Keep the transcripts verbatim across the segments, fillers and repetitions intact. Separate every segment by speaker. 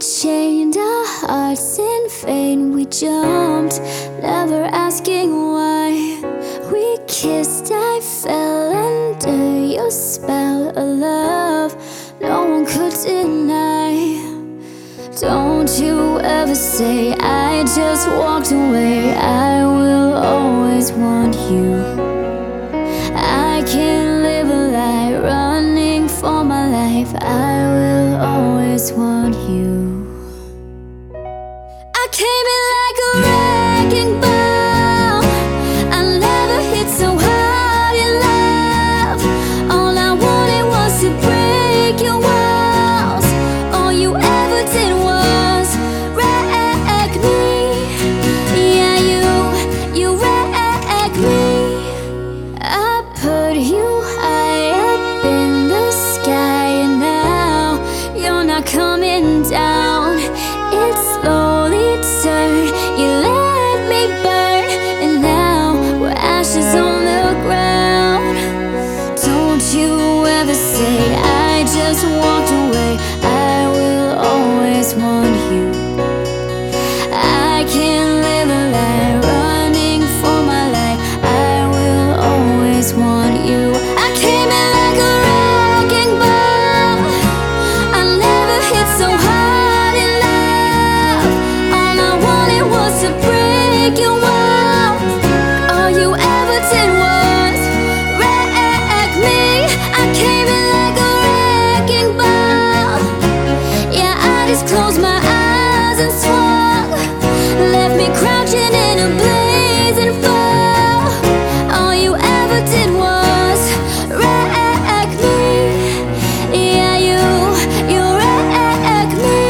Speaker 1: chained our hearts in vain. We jumped, never asking why. We kissed, I fell under your spell of love no one could deny. Don't you ever say I just walked away. I will always want you. I can't live a lie running for my life. I will always want you. I came in like a wrecking ball. I never hit so hard in love. All I wanted was to break your walls. All you ever did was wreck me. Yeah, you, you wrecked me. I put you high up in the sky, and now you're not coming down. It slowly turned, you let me burn, and now we're ashes on the ground. Don't you ever say I just walked away. I will always want you. I can't live a lie running for my life. I will always want you. I came in like a wrecking ball. I never hit so hard in love. All I wanted was to break your walls. All you ever did was wreck me. I came in like a wrecking ball. Yeah, I just closed my eyes and swung, left me crouching in a blazing fall. All you ever did was wreck me. Yeah, you, you wrecked me.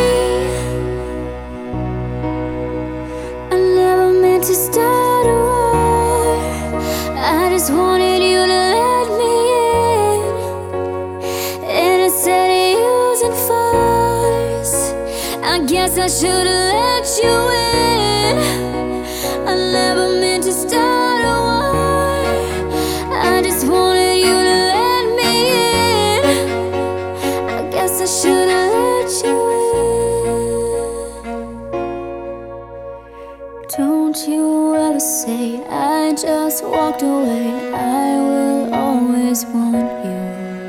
Speaker 1: I never meant to start a war. I just wanted you to let me in. And instead of using force, I guess I should've let you in. I never meant to start a war. I just wanted you to let me in. I guess I should've let you in. Don't you ever say I just walked away. I will always want you.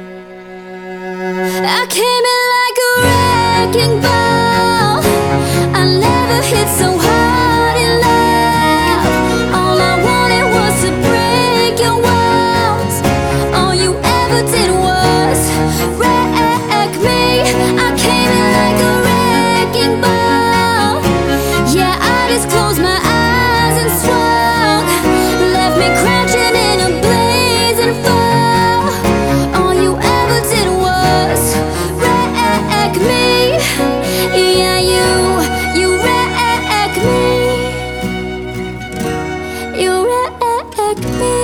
Speaker 1: I came in like a wrecking ball. I never hit so hard in love. All I wanted was to break your walls. All you ever did was wreck me. I came in like a wrecking ball. Yeah, I just closed my eyes and swung, left me crouching in a blazing fall. All you ever did was wreck me. Yeah, you, you wrecked me. You wrecked me.